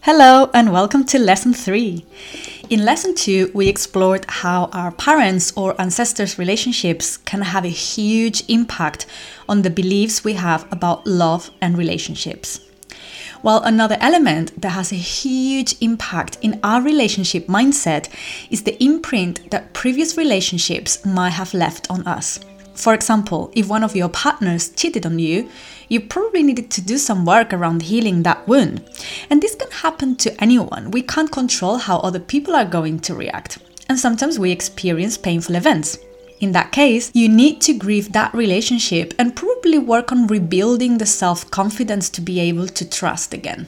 Hello and welcome to Lesson 3. In Lesson 2, we explored how our parents' or ancestors' relationships can have a huge impact on the beliefs we have about love and relationships. While another element that has a huge impact in our relationship mindset is the imprint that previous relationships might have left on us. For example, if one of your partners cheated on you, you probably needed to do some work around healing that wound. And this can happen to anyone. We can't control how other people are going to react. And sometimes we experience painful events. In that case, you need to grieve that relationship and probably work on rebuilding the self-confidence to be able to trust again.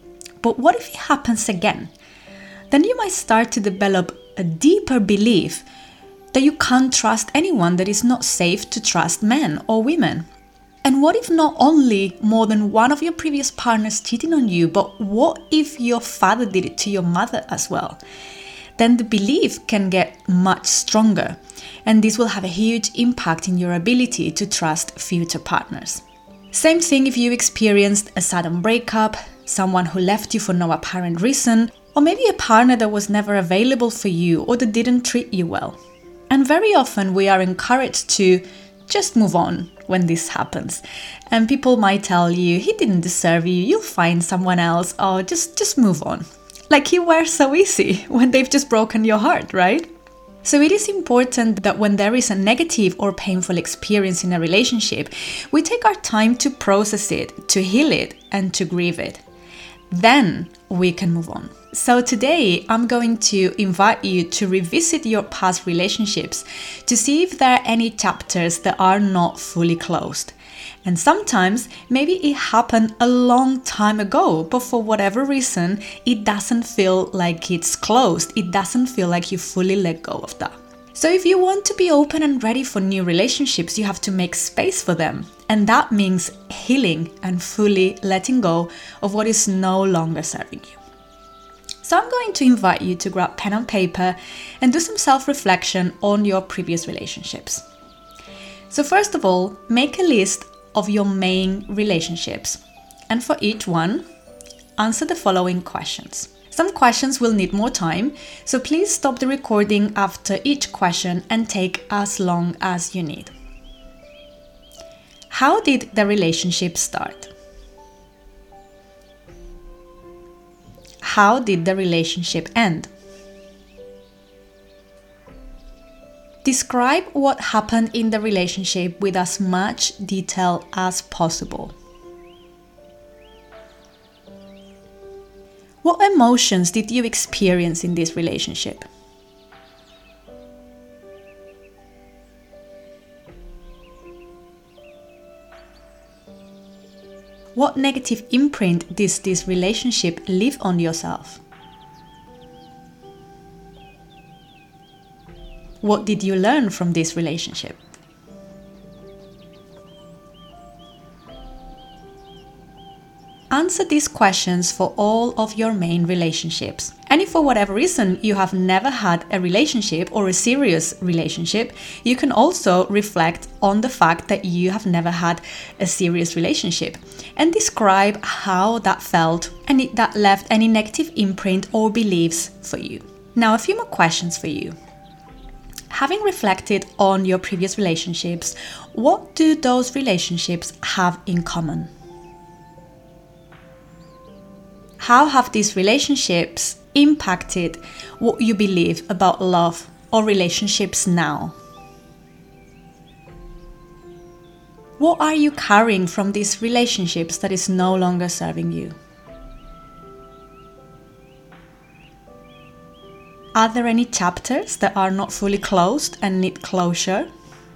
But what if it happens again? Then you might start to develop a deeper belief that you can't trust anyone, that it's not safe to trust men or women. And what if not only more than one of your previous partners cheating on you, but what if your father did it to your mother as well? Then the belief can get much stronger, and this will have a huge impact in your ability to trust future partners. Same thing if you experienced a sudden breakup, someone who left you for no apparent reason, or maybe a partner that was never available for you or that didn't treat you well. And very often we are encouraged to just move on when this happens. And people might tell you, he didn't deserve you, you'll find someone else, or just move on. Like you were so easy when they've just broken your heart, right? So it is important that when there is a negative or painful experience in a relationship, we take our time to process it, to heal it, and to grieve it. Then we can move on. So today I'm going to invite you to revisit your past relationships to see if there are any chapters that are not fully closed. And sometimes maybe it happened a long time ago, but for whatever reason, it doesn't feel like it's closed. It doesn't feel like you fully let go of that. So if you want to be open and ready for new relationships, you have to make space for them. And that means healing and fully letting go of what is no longer serving you. So I'm going to invite you to grab pen and paper and do some self-reflection on your previous relationships. So first of all, make a list of your main relationships. And for each one, answer the following questions. Some questions will need more time, so please stop the recording after each question and take as long as you need. How did the relationship start? How did the relationship end? Describe what happened in the relationship with as much detail as possible. What emotions did you experience in this relationship? What negative imprint does this relationship leave on yourself? What did you learn from this relationship? Answer these questions for all of your main relationships. And if for whatever reason you have never had a relationship or a serious relationship, you can also reflect on the fact that you have never had a serious relationship and describe how that felt and if that left any negative imprint or beliefs for you. Now, a few more questions for you. Having reflected on your previous relationships, what do those relationships have in common? How have these relationships impacted what you believe about love or relationships now? What are you carrying from these relationships that is no longer serving you? Are there any chapters that are not fully closed and need closure?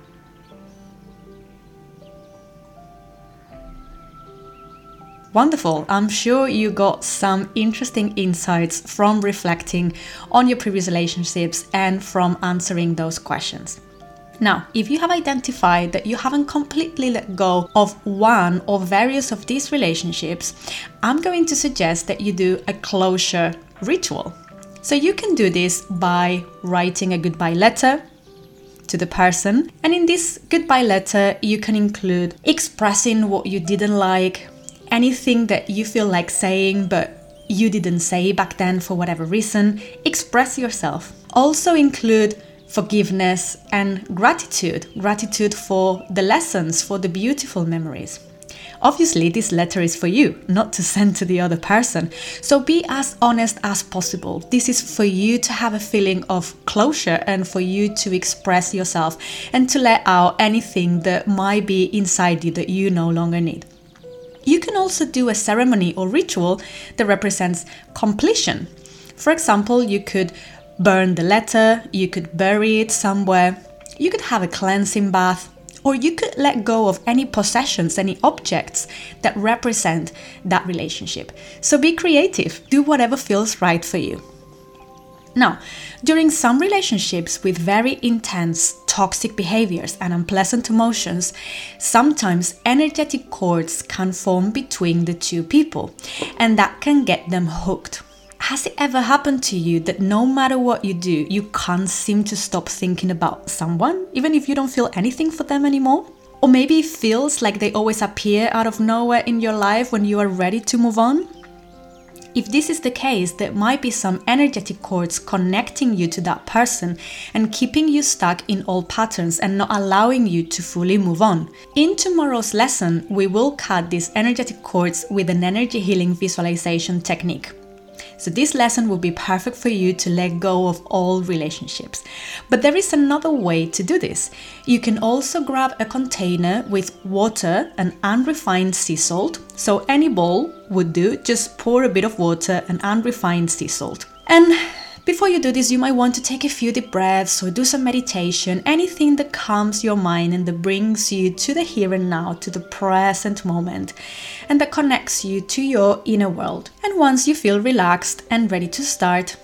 Wonderful. I'm sure you got some interesting insights from reflecting on your previous relationships and from answering those questions. Now, if you have identified that you haven't completely let go of one or various of these relationships, I'm going to suggest that you do a closure ritual. So you can do this by writing a goodbye letter to the person. And in this goodbye letter, you can include expressing what you didn't like, anything that you feel like saying but you didn't say back then for whatever reason. Express yourself. Also include forgiveness and gratitude. Gratitude for the lessons, for the beautiful memories. Obviously, this letter is for you, not to send to the other person. So be as honest as possible. This is for you to have a feeling of closure and for you to express yourself and to let out anything that might be inside you that you no longer need. You can also do a ceremony or ritual that represents completion. For example, you could burn the letter, you could bury it somewhere, you could have a cleansing bath, or you could let go of any possessions, any objects that represent that relationship. So be creative, do whatever feels right for you. Now, during some relationships with very intense toxic behaviors and unpleasant emotions, sometimes energetic cords can form between the two people, and that can get them hooked. Has it ever happened to you that no matter what you do, you can't seem to stop thinking about someone, even if you don't feel anything for them anymore? Or maybe it feels like they always appear out of nowhere in your life when you are ready to move on? If this is the case, there might be some energetic cords connecting you to that person and keeping you stuck in old patterns and not allowing you to fully move on. In tomorrow's lesson, we will cut these energetic cords with an energy healing visualization technique. So this lesson will be perfect for you to let go of all relationships. But there is another way to do this. You can also grab a container with water and unrefined sea salt. So any bowl would do, just pour a bit of water and unrefined sea salt. And before you do this, you might want to take a few deep breaths or do some meditation, anything that calms your mind and that brings you to the here and now, to the present moment, and that connects you to your inner world. And once you feel relaxed and ready to start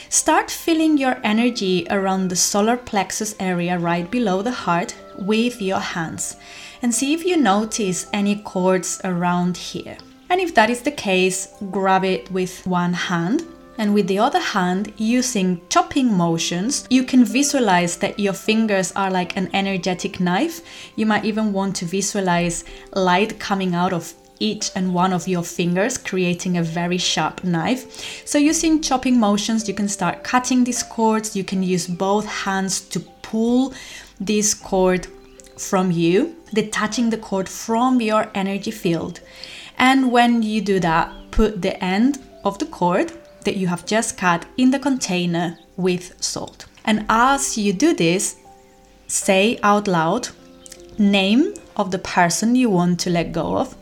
feeling your energy around the solar plexus area right below the heart with your hands, and see if you notice any cords around here. And if that is the case, grab it with one hand. And with the other hand, using chopping motions, you can visualize that your fingers are like an energetic knife. You might even want to visualize light coming out of each and one of your fingers, creating a very sharp knife. So using chopping motions, you can start cutting these cords. You can use both hands to pull this cord from you, detaching the cord from your energy field. And when you do that, put the end of the cord that you have just cut in the container with salt. And as you do this, say out loud name of the person you want to let go of,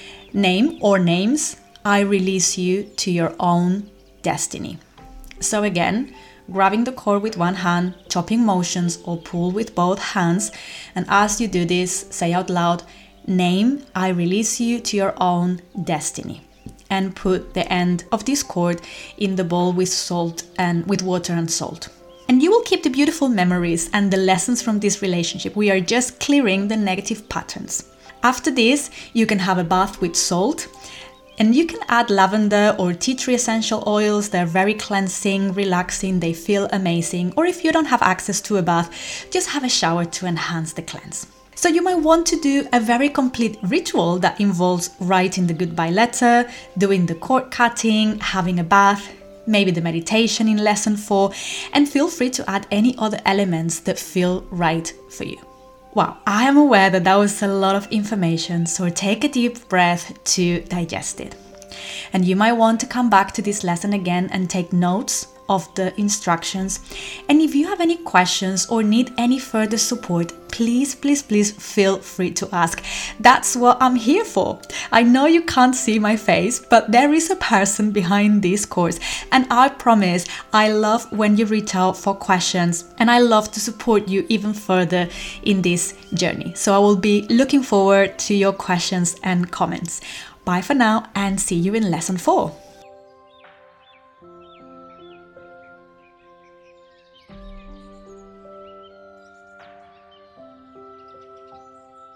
name or names, I release you to your own destiny. So again, grabbing the cord with one hand, chopping motions or pull with both hands, and as you do this, say out loud, name, I release you to your own destiny. And put the end of this cord in the bowl with salt and with water and salt. And you will keep the beautiful memories and the lessons from this relationship. We are just clearing the negative patterns. After this, you can have a bath with salt, and you can add lavender or tea tree essential oils. They're very cleansing, relaxing, they feel amazing. Or if you don't have access to a bath, just have a shower to enhance the cleanse. So you might want to do a very complete ritual that involves writing the goodbye letter, doing the cord cutting, having a bath, maybe the meditation in lesson 4, and feel free to add any other elements that feel right for you. Wow, I am aware that was a lot of information, so take a deep breath to digest it. And you might want to come back to this lesson again and take notes of the instructions. And if you have any questions or need any further support, please feel free to ask. That's what I'm here for. I know you can't see my face, but there is a person behind this course, and I promise I love when you reach out for questions, and I love to support you even further in this journey. So I will be looking forward to your questions and comments. Bye for now, and see you in lesson 4.